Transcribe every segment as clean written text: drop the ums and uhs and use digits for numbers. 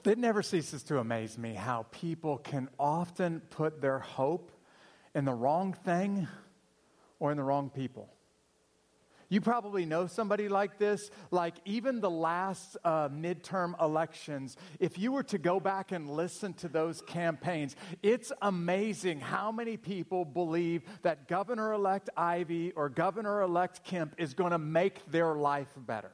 It never ceases to amaze me how people can often put their hope in the wrong thing or in the wrong people. You probably know somebody like this. Like even the last midterm elections, if you were to go back and listen to those campaigns, it's amazing how many people believe that Governor-elect Ivey or Governor-elect Kemp is going to make their life better.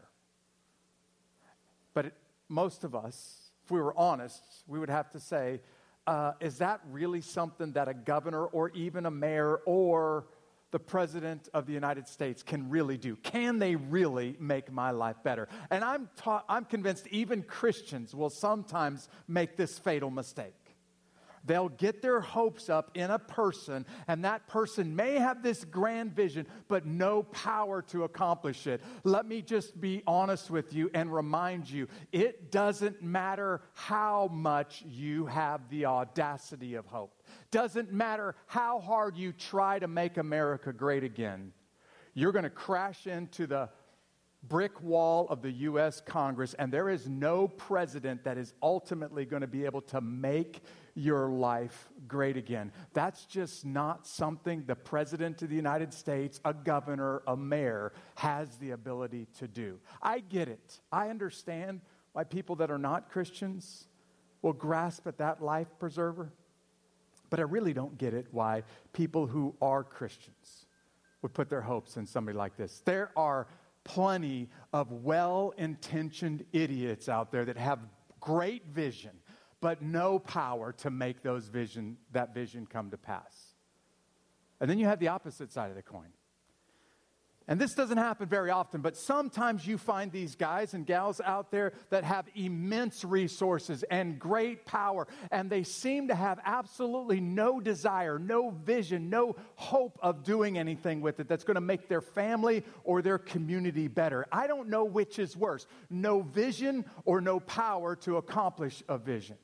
But most of us, if we were honest, we would have to say, is that really something that a governor or even a mayor or the President of the United States can really do? Can they really make my life better? And I'm convinced even Christians will sometimes make this fatal mistake. They'll get their hopes up in a person, and that person may have this grand vision, but no power to accomplish it. Let me just be honest with you and remind you, it doesn't matter how much you have the audacity of hope. Doesn't matter how hard you try to make America great again. You're going to crash into the brick wall of the U.S. Congress, and there is no president that is ultimately going to be able to make your life great again. That's just not something the President of the United States, a governor, a mayor, has the ability to do. I get it. I understand why people that are not Christians will grasp at that life preserver. But I really don't get it why people who are Christians would put their hopes in somebody like this. There are plenty of well-intentioned idiots out there that have great vision, but no power to make that vision come to pass. And then you have the opposite side of the coin. And this doesn't happen very often, but sometimes you find these guys and gals out there that have immense resources and great power, and they seem to have absolutely no desire, no vision, no hope of doing anything with it that's going to make their family or their community better. I don't know which is worse, no vision or no power to accomplish a vision.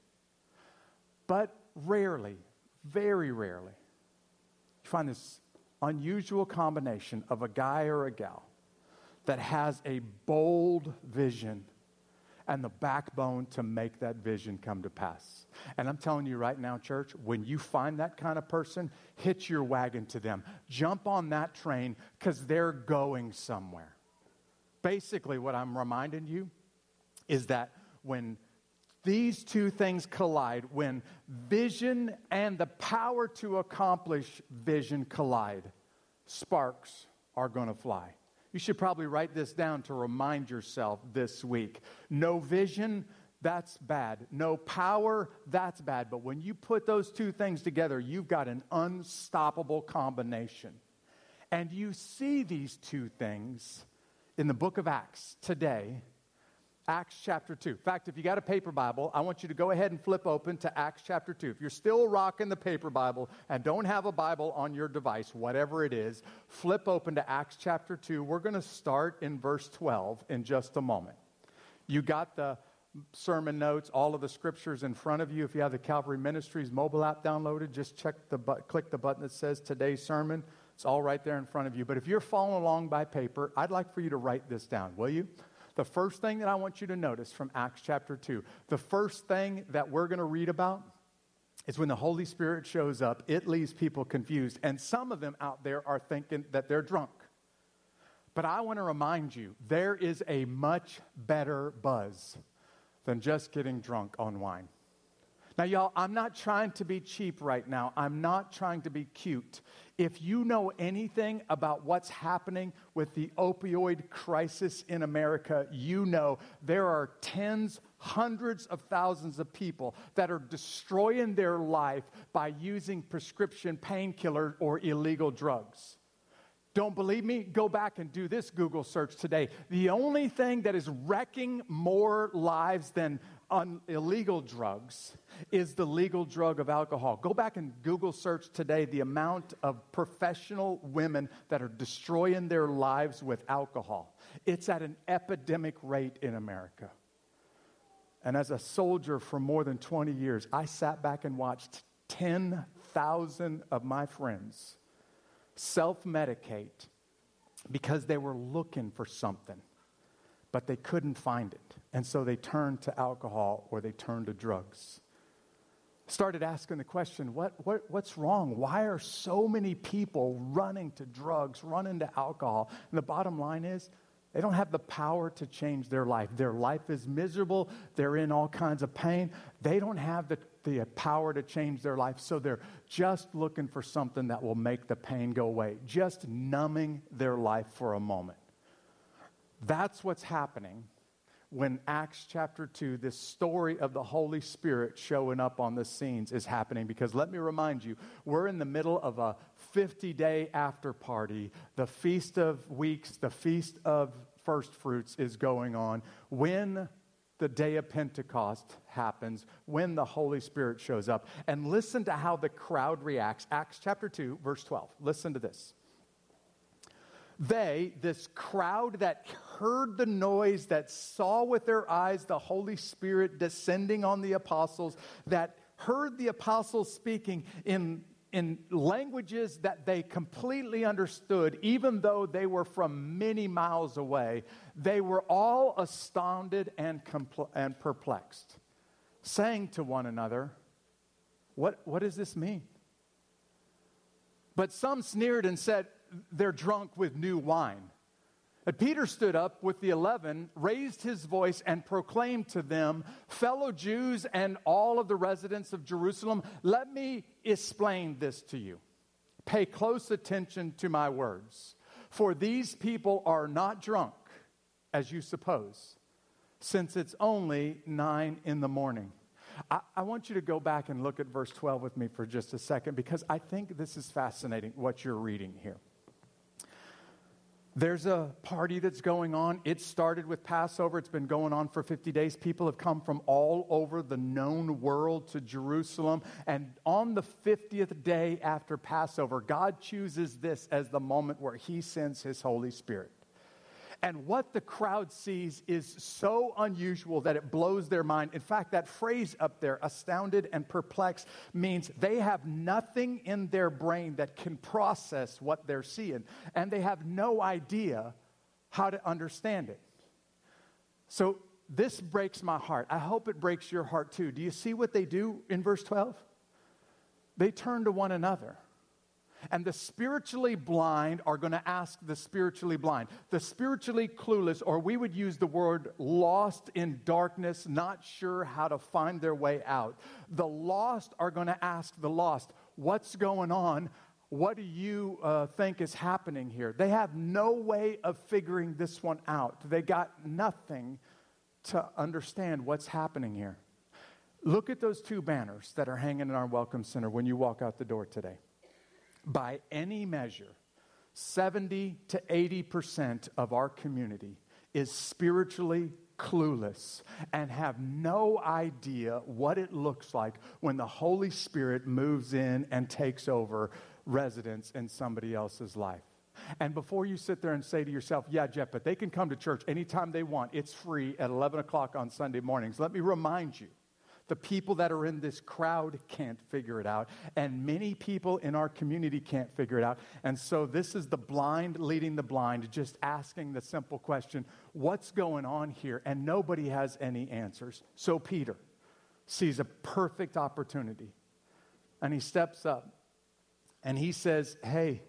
But rarely, very rarely, you find this unusual combination of a guy or a gal that has a bold vision and the backbone to make that vision come to pass. And I'm telling you right now, church, when you find that kind of person, hitch your wagon to them. Jump on that train because they're going somewhere. Basically, what I'm reminding you is that when these two things collide, when vision and the power to accomplish vision collide, sparks are going to fly. You should probably write this down to remind yourself this week. No vision, that's bad. No power, that's bad. But when you put those two things together, you've got an unstoppable combination. And you see these two things in the book of Acts today. Acts chapter 2. In fact, if you got a paper Bible, I want you to go ahead and flip open to Acts chapter 2. If you're still rocking the paper Bible and don't have a Bible on your device, whatever it is, flip open to Acts chapter 2. We're going to start in verse 12 in just a moment. You got the sermon notes, all of the scriptures in front of you. If you have the Calvary Ministries mobile app downloaded, just click the button that says today's sermon. It's all right there in front of you. But if you're following along by paper, I'd like for you to write this down, will you? The first thing that I want you to notice from Acts chapter 2, the first thing that we're going to read about is when the Holy Spirit shows up, it leaves people confused. And some of them out there are thinking that they're drunk. But I want to remind you, there is a much better buzz than just getting drunk on wine. Now, y'all, I'm not trying to be cheap right now. I'm not trying to be cute. If you know anything about what's happening with the opioid crisis in America, you know there are tens, hundreds of thousands of people that are destroying their life by using prescription painkillers or illegal drugs. Don't believe me? Go back and do this Google search today. The only thing that is wrecking more lives than illegal drugs is the legal drug of alcohol. Go back and Google search today the amount of professional women that are destroying their lives with alcohol. It's at an epidemic rate in America. And as a soldier for more than 20 years, I sat back and watched 10,000 of my friends self-medicate because they were looking for something, but they couldn't find it. And so they turned to alcohol or they turned to drugs. Started asking the question, what's wrong? Why are so many people running to drugs, running to alcohol? And the bottom line is, they don't have the power to change their life. Their life is miserable. They're in all kinds of pain. They don't have the power to change their life. So they're just looking for something that will make the pain go away. Just numbing their life for a moment. That's what's happening when Acts chapter 2, this story of the Holy Spirit showing up on the scenes is happening. Because let me remind you, we're in the middle of a 50-day after party. The Feast of Weeks, the Feast of First Fruits is going on. When the day of Pentecost happens, when the Holy Spirit shows up. And listen to how the crowd reacts. Acts chapter 2, verse 12. Listen to this. They, this crowd that heard the noise, that saw with their eyes the Holy Spirit descending on the apostles, that heard the apostles speaking in languages that they completely understood, even though they were from many miles away, they were all astounded and perplexed, saying to one another, what does this mean? But some sneered and said, they're drunk with new wine. But Peter stood up with the 11, raised his voice, and proclaimed to them, fellow Jews and all of the residents of Jerusalem, let me explain this to you. Pay close attention to my words. For these people are not drunk, as you suppose, since it's only 9 a.m. I want you to go back and look at verse 12 with me for just a second, because I think this is fascinating, what you're reading here. There's a party that's going on. It started with Passover. It's been going on for 50 days. People have come from all over the known world to Jerusalem. And on the 50th day after Passover, God chooses this as the moment where he sends his Holy Spirit. And what the crowd sees is so unusual that it blows their mind. In fact, that phrase up there, astounded and perplexed, means they have nothing in their brain that can process what they're seeing. And they have no idea how to understand it. So this breaks my heart. I hope it breaks your heart too. Do you see what they do in verse 12? They turn to one another. And the spiritually blind are going to ask the spiritually blind. The spiritually clueless, or we would use the word lost in darkness, not sure how to find their way out. The lost are going to ask the lost, what's going on? What do you think is happening here? They have no way of figuring this one out. They got nothing to understand what's happening here. Look at those two banners that are hanging in our Welcome Center when you walk out the door today. By any measure, 70 to 80% of our community is spiritually clueless and have no idea what it looks like when the Holy Spirit moves in and takes over residence in somebody else's life. And before you sit there and say to yourself, yeah, Jeff, but they can come to church anytime they want. It's free at 11 o'clock on Sunday mornings. Let me remind you. The people that are in this crowd can't figure it out. And many people in our community can't figure it out. And so this is the blind leading the blind, just asking the simple question, what's going on here? And nobody has any answers. So Peter sees a perfect opportunity. And he steps up and he says, hey,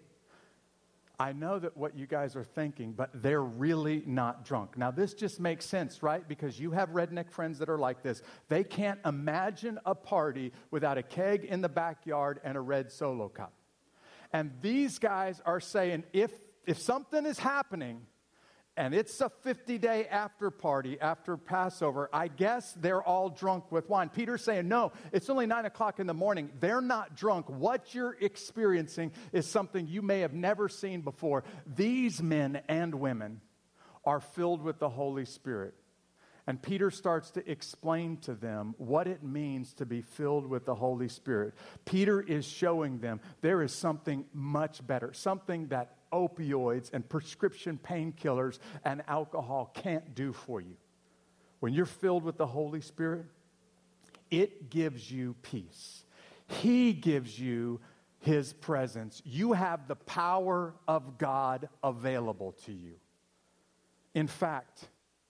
I know that what you guys are thinking, but they're really not drunk. Now, this just makes sense, right? Because you have redneck friends that are like this. They can't imagine a party without a keg in the backyard and a red Solo cup. And these guys are saying, if something is happening, and it's a 50-day after party after Passover, I guess they're all drunk with wine. Peter's saying, no, it's only 9 o'clock in the morning. They're not drunk. What you're experiencing is something you may have never seen before. These men and women are filled with the Holy Spirit. And Peter starts to explain to them what it means to be filled with the Holy Spirit. Peter is showing them there is something much better, something that opioids and prescription painkillers and alcohol can't do for you. When you're filled with the Holy Spirit, it gives you peace. He gives you His presence. You have the power of God available to you. In fact,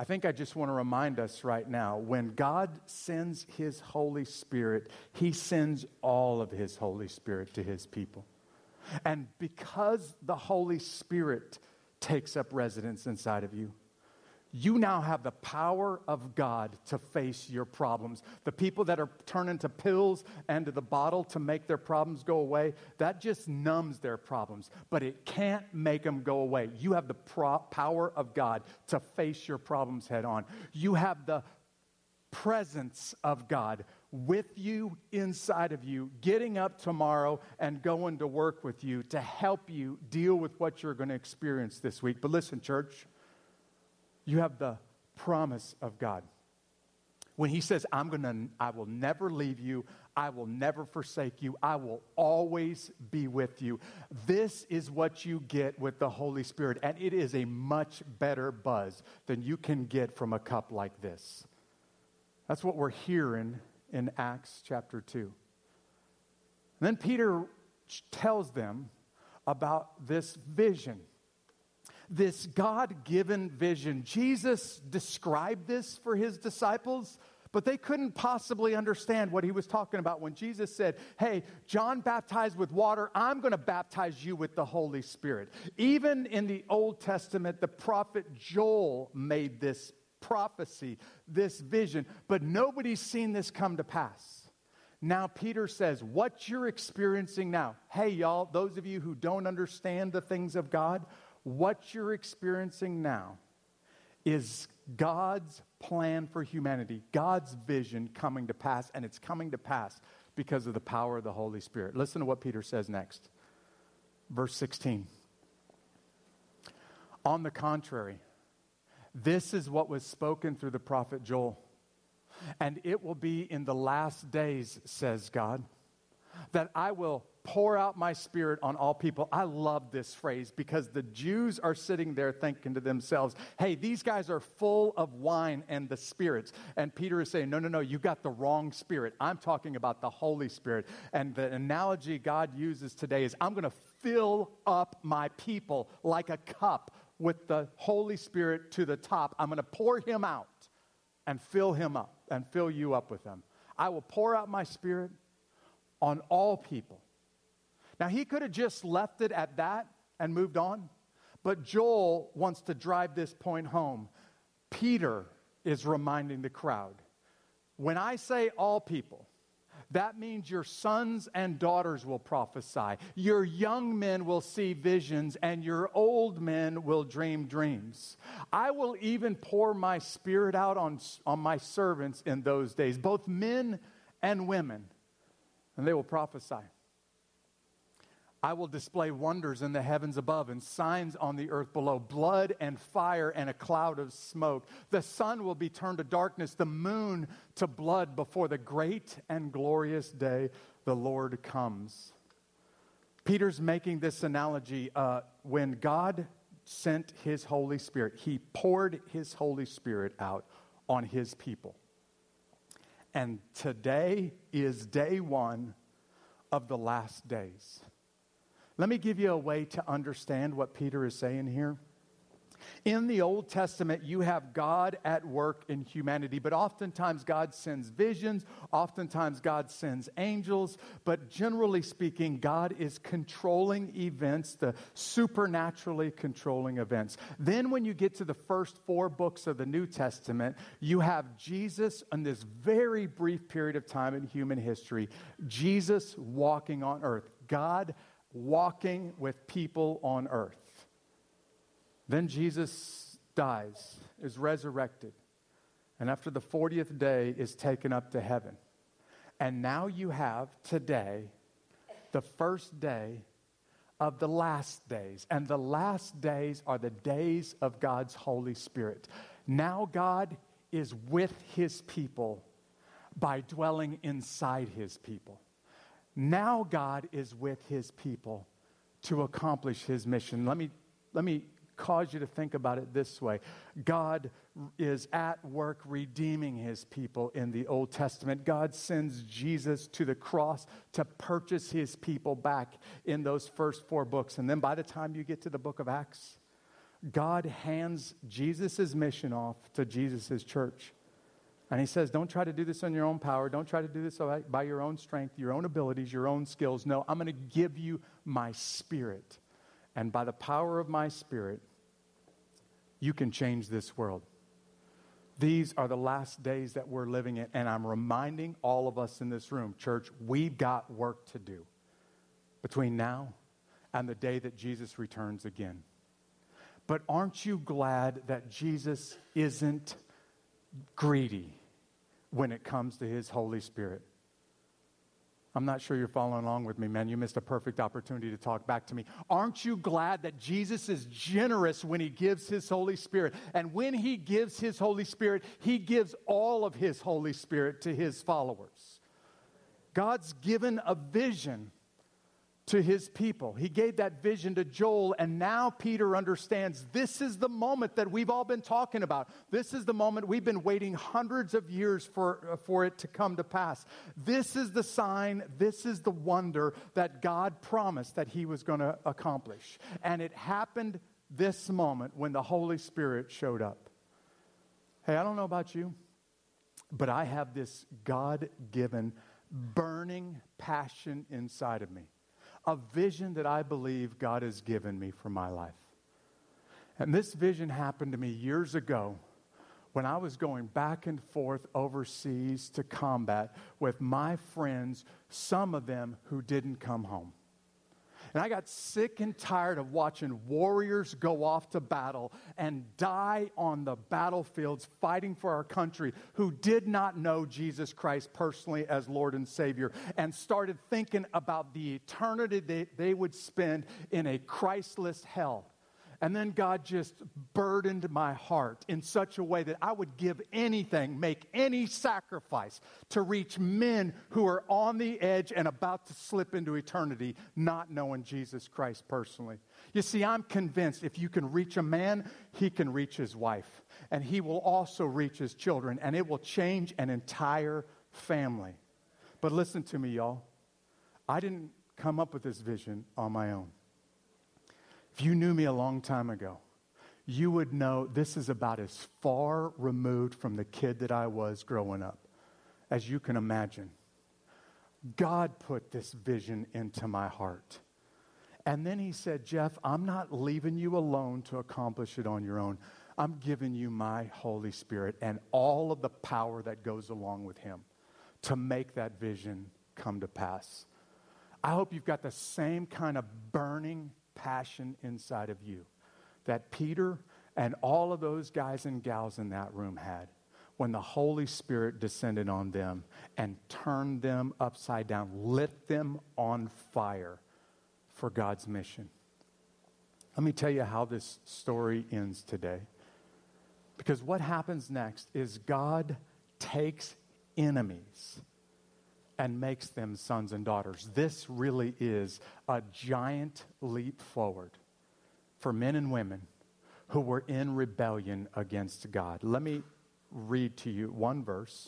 I think I just want to remind us right now, when God sends his Holy Spirit, he sends all of his Holy Spirit to his people. And because the Holy Spirit takes up residence inside of you, you now have the power of God to face your problems. The people that are turning to pills and to the bottle to make their problems go away, that just numbs their problems. But it can't make them go away. You have the power of God to face your problems head on. You have the presence of God with you, inside of you, getting up tomorrow and going to work with you to help you deal with what you're going to experience this week. But listen, church, you have the promise of God. When he says, I will never leave you, I will never forsake you, I will always be with you. This is what you get with the Holy Spirit, and it is a much better buzz than you can get from a cup like this. That's what we're hearing in Acts chapter 2. And then Peter tells them about this vision. This God-given vision. Jesus described this for his disciples, but they couldn't possibly understand what he was talking about when Jesus said, hey, John baptized with water, I'm going to baptize you with the Holy Spirit. Even in the Old Testament, the prophet Joel made this prophecy, this vision, but nobody's seen this come to pass. Now Peter says, what you're experiencing now, hey y'all, those of you who don't understand the things of God, what you're experiencing now is God's plan for humanity, God's vision coming to pass, and it's coming to pass because of the power of the Holy Spirit. Listen to what Peter says next. Verse 16. On the contrary, this is what was spoken through the prophet Joel. And it will be in the last days, says God, that I will pour out my Spirit on all people. I love this phrase because the Jews are sitting there thinking to themselves, hey, these guys are full of wine and the spirits. And Peter is saying, no, you got the wrong Spirit. I'm talking about the Holy Spirit. And the analogy God uses today is I'm going to fill up my people like a cup with the Holy Spirit to the top. I'm going to pour him out and fill him up and fill you up with him. I will pour out my Spirit on all people. Now, he could have just left it at that and moved on, but Joel wants to drive this point home. Peter is reminding the crowd, when I say all people, that means your sons and daughters will prophesy, your young men will see visions, and your old men will dream dreams. I will even pour my Spirit out on my servants in those days, both men and women, and they will prophesy. I will display wonders in the heavens above and signs on the earth below, blood and fire and a cloud of smoke. The sun will be turned to darkness, the moon to blood before the great and glorious day the Lord comes. Peter's making this analogy. When God sent his Holy Spirit, he poured his Holy Spirit out on his people. And today is day one of the last days. Let me give you a way to understand what Peter is saying here. In the Old Testament, you have God at work in humanity, but oftentimes God sends visions, oftentimes God sends angels, but generally speaking, God is controlling events, the supernaturally controlling events. Then when you get to the first 4 books of the New Testament, you have Jesus in this very brief period of time in human history, Jesus walking on earth, God walking with people on earth. Then Jesus dies, is resurrected, and after the 40th day is taken up to heaven. And now you have today the first day of the last days. And the last days are the days of God's Holy Spirit. Now God is with his people by dwelling inside his people. Now God is with his people to accomplish his mission. Let me cause you to think about it this way. God is at work redeeming his people in the Old Testament. God sends Jesus to the cross to purchase his people back in those first 4 books. And then by the time you get to the book of Acts, God hands Jesus' mission off to Jesus' church. And he says, don't try to do this on your own power. Don't try to do this by your own strength, your own abilities, your own skills. No, I'm going to give you my Spirit. And by the power of my Spirit, you can change this world. These are the last days that we're living in. And I'm reminding all of us in this room, church, we've got work to do between now and the day that Jesus returns again. But aren't you glad that Jesus isn't greedy when it comes to his Holy Spirit? I'm not sure you're following along with me, man. You missed a perfect opportunity to talk back to me. Aren't you glad that Jesus is generous when he gives his Holy Spirit? And when he gives his Holy Spirit, he gives all of his Holy Spirit to his followers. God's given a vision to his people. He gave that vision to Joel, and now Peter understands this is the moment that we've all been talking about. This is the moment we've been waiting hundreds of years for it to come to pass. This is the sign, this is the wonder that God promised that he was going to accomplish. And it happened this moment when the Holy Spirit showed up. Hey, I don't know about you, but I have this God-given burning passion inside of me. A vision that I believe God has given me for my life. And this vision happened to me years ago when I was going back and forth overseas to combat with my friends, some of them who didn't come home. And I got sick and tired of watching warriors go off to battle and die on the battlefields fighting for our country who did not know Jesus Christ personally as Lord and Savior, and started thinking about the eternity they would spend in a Christless hell. And then God just burdened my heart in such a way that I would give anything, make any sacrifice to reach men who are on the edge and about to slip into eternity, not knowing Jesus Christ personally. You see, I'm convinced if you can reach a man, he can reach his wife. And he will also reach his children, and it will change an entire family. But listen to me, y'all. I didn't come up with this vision on my own. If you knew me a long time ago, you would know this is about as far removed from the kid that I was growing up as you can imagine. God put this vision into my heart. And then he said, Jeff, I'm not leaving you alone to accomplish it on your own. I'm giving you my Holy Spirit and all of the power that goes along with him to make that vision come to pass. I hope you've got the same kind of burning passion inside of you that Peter and all of those guys and gals in that room had when the Holy Spirit descended on them and turned them upside down, lit them on fire for God's mission. Let me tell you how this story ends today. Because what happens next is God takes enemies and makes them sons and daughters. This really is a giant leap forward for men and women who were in rebellion against God. Let me read to you one verse,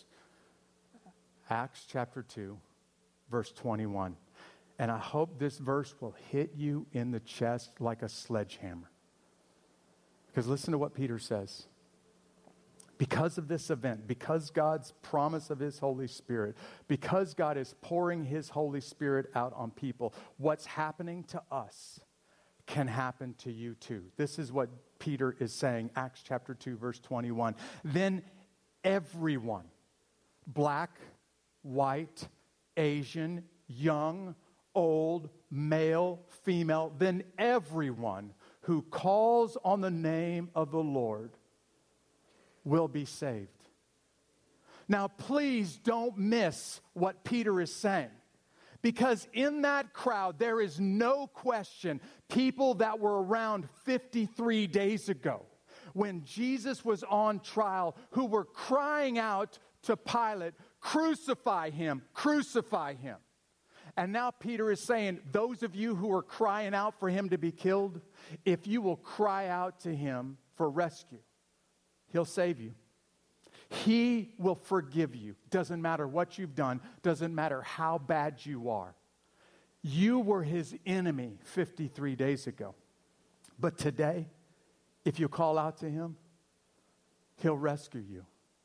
Acts chapter 2, verse 21. And I hope this verse will hit you in the chest like a sledgehammer. Because listen to what Peter says. Because of this event, because God's promise of his Holy Spirit, because God is pouring his Holy Spirit out on people, what's happening to us can happen to you too. This is what Peter is saying, Acts chapter 2, verse 21. Then everyone, black, white, Asian, young, old, male, female, then everyone who calls on the name of the Lord will be saved. Now, please don't miss what Peter is saying. Because in that crowd, there is no question people that were around 53 days ago when Jesus was on trial who were crying out to Pilate, crucify him, crucify him. And now Peter is saying, those of you who are crying out for him to be killed, if you will cry out to him for rescue, he'll save you. He will forgive you. Doesn't matter what you've done. Doesn't matter how bad you are. You were his enemy 53 days ago. But today, if you call out to him, he'll rescue you.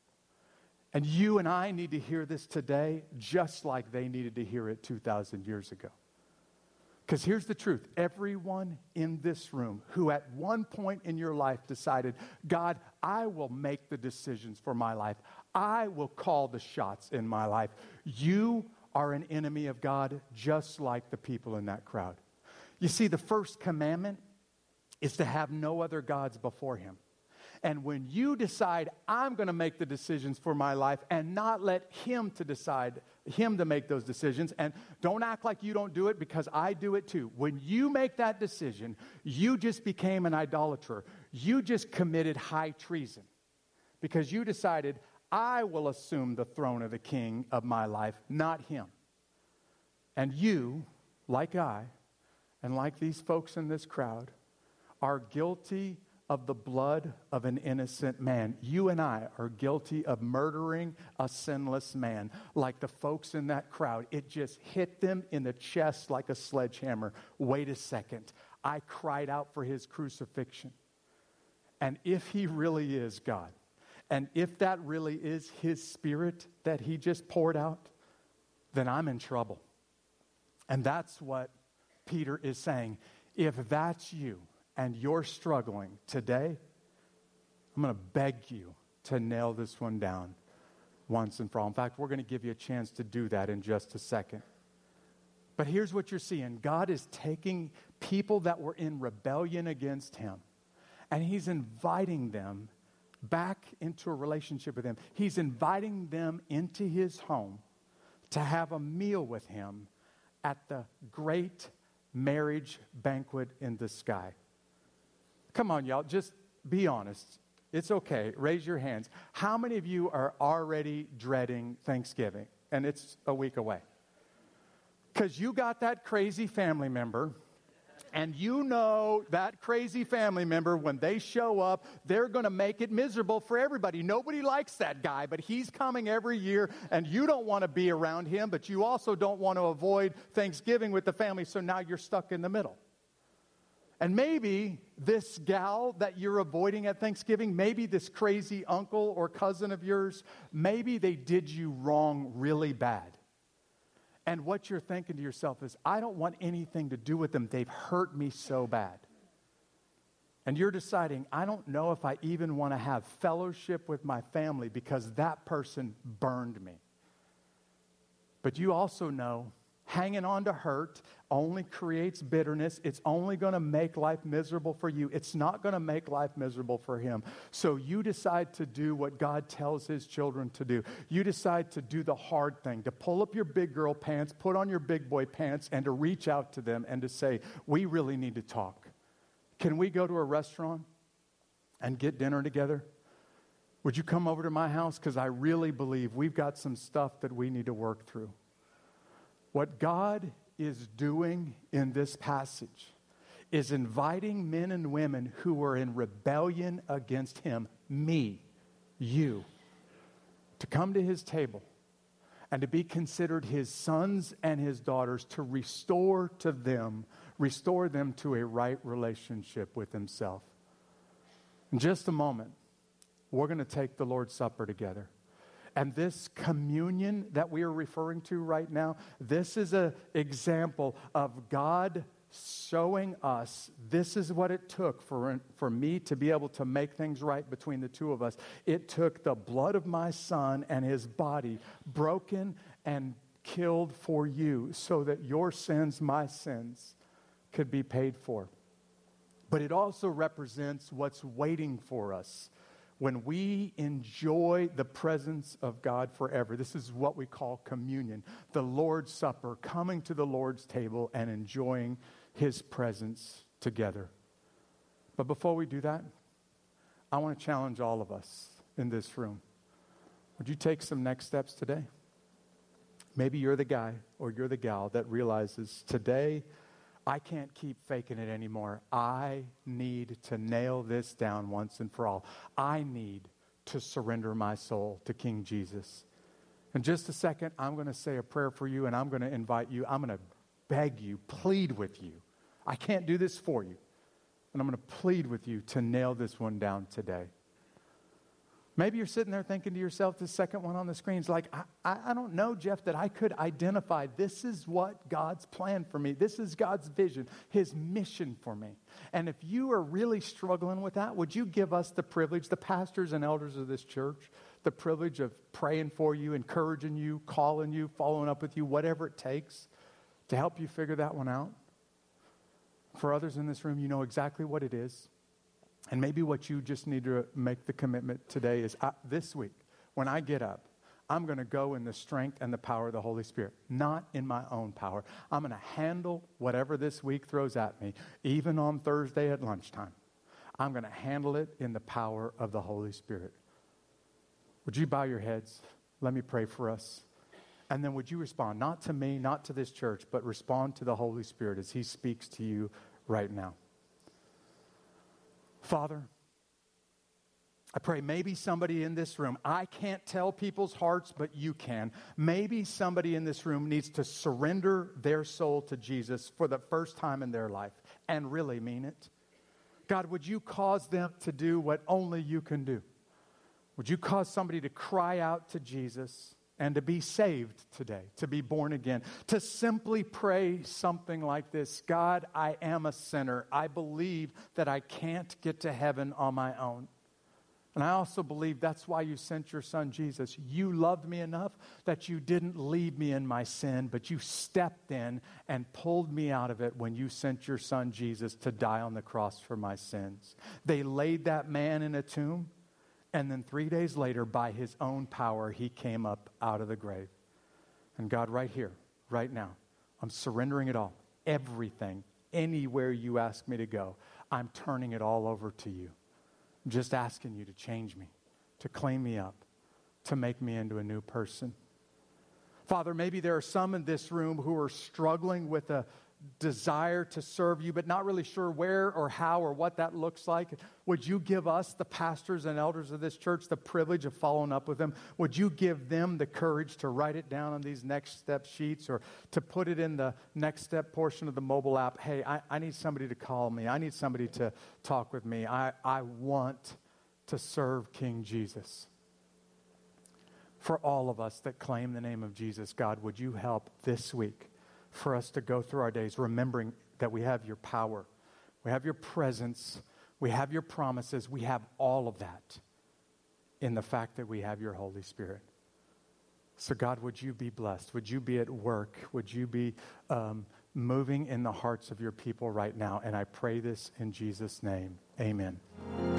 And you and I need to hear this today just like they needed to hear it 2,000 years ago. Because here's the truth. Everyone in this room who at one point in your life decided, God, I will make the decisions for my life. I will call the shots in my life. You are an enemy of God just like the people in that crowd. You see, the first commandment is to have no other gods before him. And when you decide, I'm going to make the decisions for my life and not let him to make those decisions, and don't act like you don't do it because I do it too. When you make that decision, you just became an idolater. You just committed high treason because you decided, I will assume the throne of the king of my life, not him. And you, like I, and like these folks in this crowd, are guilty of the blood of an innocent man. You and I are guilty of murdering a sinless man. Like the folks in that crowd, it just hit them in the chest like a sledgehammer. Wait a second. I cried out for his crucifixion. And if he really is God, and if that really is his spirit that he just poured out, then I'm in trouble. And that's what Peter is saying. If that's you, and you're struggling today, I'm going to beg you to nail this one down once and for all. In fact, we're going to give you a chance to do that in just a second. But here's what you're seeing. God is taking people that were in rebellion against him, and he's inviting them back into a relationship with him. He's inviting them into his home to have a meal with him at the great marriage banquet in the sky. Come on, y'all, just be honest. It's okay. Raise your hands. How many of you are already dreading Thanksgiving? And it's a week away. Because you got that crazy family member, and you know that crazy family member, when they show up, they're going to make it miserable for everybody. Nobody likes that guy, but he's coming every year, and you don't want to be around him, but you also don't want to avoid Thanksgiving with the family, so now you're stuck in the middle. And maybe this gal that you're avoiding at Thanksgiving, maybe this crazy uncle or cousin of yours, maybe they did you wrong really bad. And what you're thinking to yourself is, I don't want anything to do with them. They've hurt me so bad. And you're deciding, I don't know if I even want to have fellowship with my family because that person burned me. But you also know hanging on to hurt only creates bitterness. It's only going to make life miserable for you. It's not going to make life miserable for him. So you decide to do what God tells his children to do. You decide to do the hard thing, to pull up your big girl pants, put on your big boy pants, and to reach out to them and to say, we really need to talk. Can we go to a restaurant and get dinner together? Would you come over to my house? Because I really believe we've got some stuff that we need to work through. What God is doing in this passage is inviting men and women who are in rebellion against him, me, you, to come to his table and to be considered his sons and his daughters, to restore them to a right relationship with himself. In just a moment, we're going to take the Lord's Supper together. And this communion that we are referring to right now, this is an example of God showing us this is what it took for me to be able to make things right between the two of us. It took the blood of my son and his body broken and killed for you so that your sins, my sins, could be paid for. But it also represents what's waiting for us when we enjoy the presence of God forever. This is what we call communion, the Lord's Supper, coming to the Lord's table and enjoying his presence together. But before we do that, I want to challenge all of us in this room. Would you take some next steps today? Maybe you're the guy or you're the gal that realizes today, I can't keep faking it anymore. I need to nail this down once and for all. I need to surrender my soul to King Jesus. In just a second, I'm going to say a prayer for you, and I'm going to invite you. I'm going to beg you, plead with you. I can't do this for you, And I'm going to plead with you to nail this one down today. Maybe you're sitting there thinking to yourself, the second one on the screen is like, I don't know, Jeff, that I could identify this is what God's plan for me. This is God's vision, His mission for me. And if you are really struggling with that, would you give us the privilege, the pastors and elders of this church, the privilege of praying for you, encouraging you, calling you, following up with you, whatever it takes to help you figure that one out? For others in this room, you know exactly what it is. And maybe what you just need to make the commitment today is this week, when I get up, I'm going to go in the strength and the power of the Holy Spirit, not in my own power. I'm going to handle whatever this week throws at me, even on Thursday at lunchtime. I'm going to handle it in the power of the Holy Spirit. Would you bow your heads? Let me pray for us. And then would you respond, not to me, not to this church, but respond to the Holy Spirit as He speaks to you right now. Father, I pray maybe somebody in this room, I can't tell people's hearts, but you can. Maybe somebody in this room needs to surrender their soul to Jesus for the first time in their life and really mean it. God, would you cause them to do what only you can do? Would you cause somebody to cry out to Jesus and to be saved today, to be born again, to simply pray something like this: God, I am a sinner. I believe that I can't get to heaven on my own. And I also believe that's why you sent your son Jesus. You loved me enough that you didn't leave me in my sin, but you stepped in and pulled me out of it when you sent your son Jesus to die on the cross for my sins. They laid that man in a tomb. And then 3 days later, by His own power, He came up out of the grave. And God, right here, right now, I'm surrendering it all. Everything, anywhere you ask me to go, I'm turning it all over to you. I'm just asking you to change me, to clean me up, to make me into a new person. Father, maybe there are some in this room who are struggling with a desire to serve you, but not really sure where or how or what that looks like. Would you give us, the pastors and elders of this church, the privilege of following up with them? Would you give them the courage to write it down on these next step sheets or to put it in the next step portion of the mobile app? Hey, I need somebody to call me. I need somebody to talk with me. I want to serve King Jesus. For all of us that claim the name of Jesus, God, would you help this week for us to go through our days remembering that we have your power, we have your presence, we have your promises, we have all of that in the fact that we have your Holy Spirit. So God, would you be blessed? Would you be at work? Would you be moving in the hearts of your people right now? And I pray this in Jesus' name. Amen.